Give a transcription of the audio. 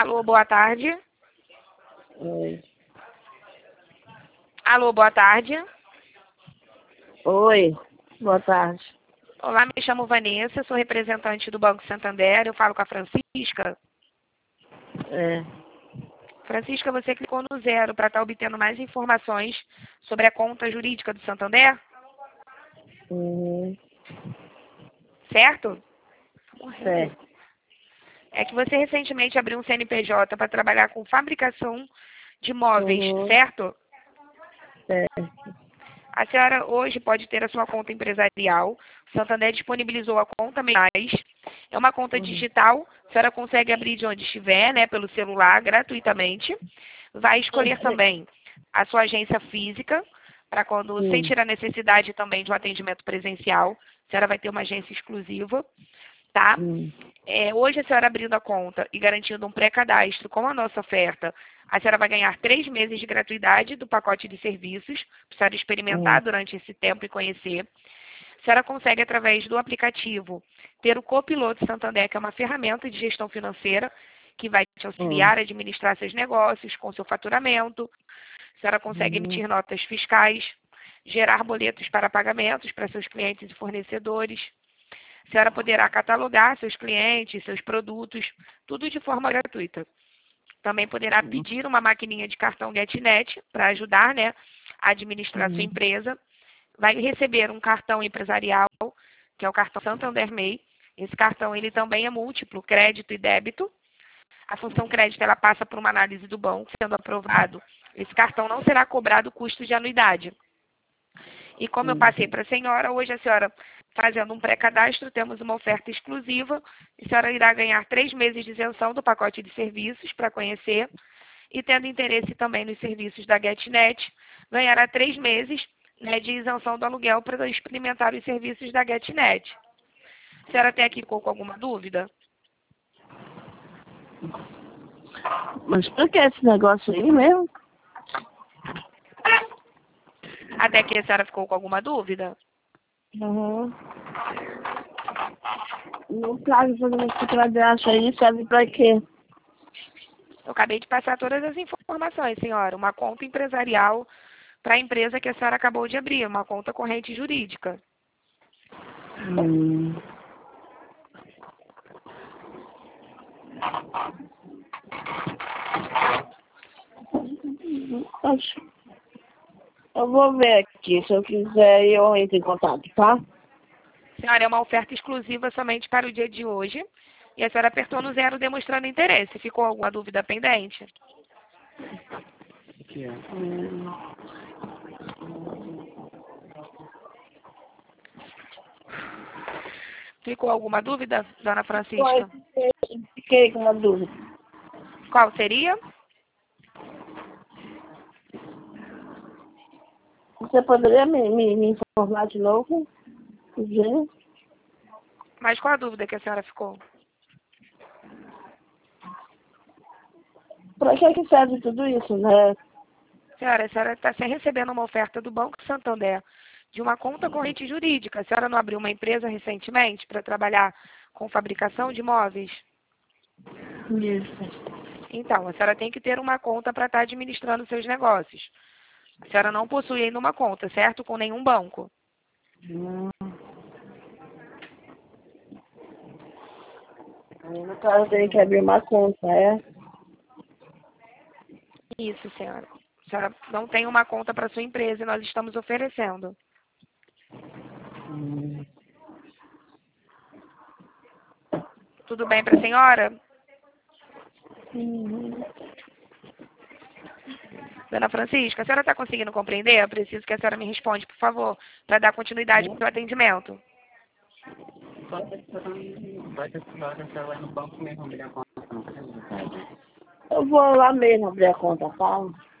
Alô, boa tarde. Oi. Alô, boa tarde. Oi, boa tarde. Olá, me chamo Vanessa, sou representante do Banco Santander. Eu falo com a Francisca. É. Francisca, você clicou no 0 para estar obtendo mais informações sobre a conta jurídica do Santander, Uhum. certo? Certo. É que você recentemente abriu um CNPJ para trabalhar com fabricação de móveis, Uhum. certo? Certo. A senhora hoje pode ter a sua conta empresarial. O Santander disponibilizou a conta Mais. É uma conta Uhum. digital. A senhora consegue abrir de onde estiver, né, pelo celular, gratuitamente. Vai escolher também a sua agência física, para quando Sim. sentir a necessidade também de um atendimento presencial. A senhora vai ter uma agência exclusiva, tá? Hum. Hoje a senhora abrindo a conta e garantindo um pré-cadastro com a nossa oferta, a senhora vai ganhar 3 meses de gratuidade do pacote de serviços, para a senhora experimentar Hum. durante esse tempo e conhecer. A senhora consegue, através do aplicativo, ter o Copiloto Santander, que é uma ferramenta de gestão financeira, que vai te Hum. auxiliar a administrar seus negócios com seu faturamento. A senhora consegue Uhum. emitir notas fiscais, gerar boletos para pagamentos para seus clientes e fornecedores. A senhora poderá catalogar seus clientes, seus produtos, tudo de forma gratuita. Também poderá pedir uma maquininha de cartão GetNet para ajudar, né, a administrar a sua Uhum. empresa. Vai receber um cartão empresarial, que é o cartão Santander MEI. Esse cartão ele também é múltiplo, crédito e débito. A função crédito ela passa por uma análise do banco, sendo aprovado. Esse cartão não será cobrado custo de anuidade. E como eu Uhum. passei para a senhora, hoje a senhora fazendo um pré-cadastro, temos uma oferta exclusiva. A senhora irá ganhar 3 meses de isenção do pacote de serviços para conhecer. E tendo interesse também nos serviços da GetNet, ganhará 3 meses, né, de isenção do aluguel para experimentar os serviços da GetNet. A senhora tem aqui com alguma dúvida? Mas por que esse negócio aí mesmo? Até aqui a senhora ficou com alguma dúvida? Uhum. No prazo de fazer esse cadastro aí serve pra quê? Eu acabei de passar todas as informações, senhora. Uma conta empresarial para a empresa que a senhora acabou de abrir, uma conta corrente jurídica. Hum. Acho. Eu vou ver aqui. Se eu quiser, eu entro em contato, tá? Senhora, é uma oferta exclusiva somente para o dia de hoje. E a senhora apertou no 0 demonstrando interesse. Ficou alguma dúvida pendente? Hum. Ficou alguma dúvida, dona Oi, Francisca? fiquei com uma dúvida. Qual seria? Você poderia me informar de novo? Gente, Mas qual a dúvida que a senhora ficou? pra que serve tudo isso, né? Senhora, a senhora está recebendo uma oferta do Banco Santander de uma conta corrente jurídica. A senhora não abriu uma empresa recentemente para trabalhar com fabricação de móveis? Isso. Então, a senhora tem que ter uma conta para estar administrando seus negócios. A senhora não possui ainda uma conta, certo? Com nenhum banco. Hum. Aí, no caso, tem que abrir uma conta, é? Isso, senhora. A senhora não tem uma conta para sua empresa e nós estamos oferecendo. Hum. Tudo bem para a senhora? Uhum. Dona Francisca, a senhora está conseguindo compreender? Eu preciso que a senhora me responda, por favor, para dar continuidade para o atendimento. Vai ter que você vai no banco mesmo abrir a conta, não precisa. Eu vou lá mesmo abrir a conta, tá?